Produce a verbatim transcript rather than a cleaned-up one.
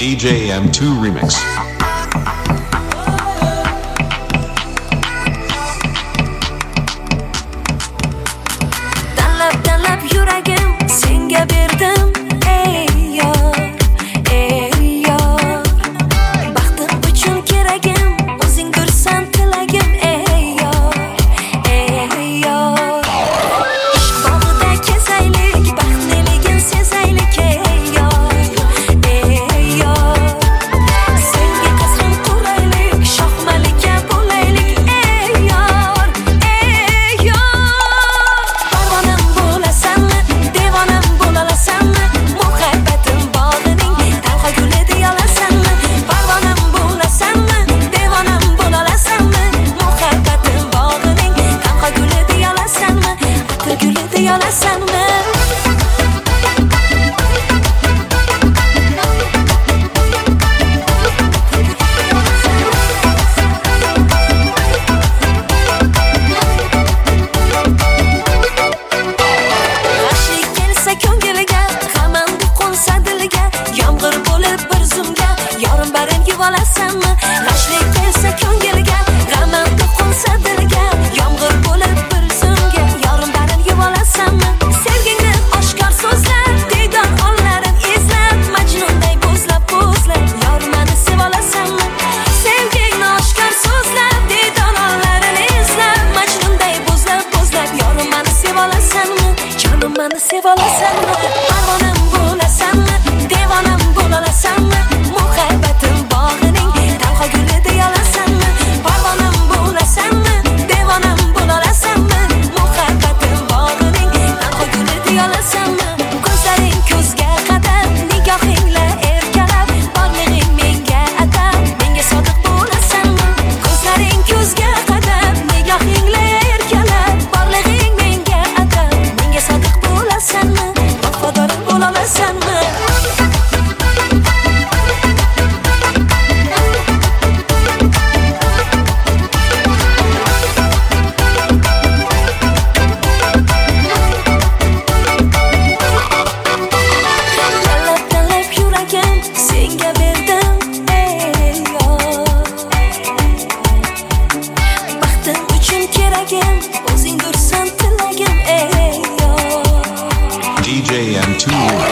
D J M two Remix. Tanlab tanlab yuragim senga berdim ey yor, ey yor. Baxtim uchun keragim o'zingdirsan tilagim ey yor, ey yor. Ishq bog'ida kezaylik, baxtliligin sezaylik ey yor, ey yor. Senga qasam quraylik, shoh malika bo'laylik ey yor, ey yor. Parvonam bo'lasanmi, devonam bo'lalasanmi, muhabbatim bog'ining talxa guli deyolasanmi? Parvonam bo'lasanmi, devonam bo'lalasanmi, muhabbatim bog'ining talxa guli deyolasanmi, atir guli deyolasanmi? G'ashlik kelsa ko'ngilga, g'amandi qo'nsa diliga, yomg'ir bo'lib bir zumga, yorim barin yuvolasanmi? G'ashlik kelsa ko'ngilga, g'amandi qo'nsa diliga, yomg'ir bo'lib bir zumga, yorim barin yuvolasanmi? Sevgingni oshkor so'zlab, diydor onlarin izlab, Majnunday bo'zlab bo'zlab, yorim meni sevolasanmi? Sevgingni oshkor so'zlab, diydor onlarin izlab, Majnunday bo'zlab bo'zlab, yorim meni sevolasanmi? Jonim meni sevolasanmi? Parvonam bo'lasanmi, devonam bo'lalasanmi, muhabbatim bog'ining talxa guli deyolasanmi? Parvonam bo'lasanmi, devonam bo'lalasanmi, muhabbatim bog'ining talxa guli deyolasanmi? Ko'zlaring ko'zga qadab, nigohingla erkalab, borlig'ing menga atab, menga sodiq bo'lasanmi? Ko'zlaring ko'zga qadab, nigohingla erkalab, borlig'ing menga atab, menga sodiq bo'lasanmi? Vafodorim bo'lolasanmi? Tanlab tanlab yuragim senga berdim ey yor. Baxtim uchun keragim o'zingdirsan tilagim ey yor. D J M two Remix.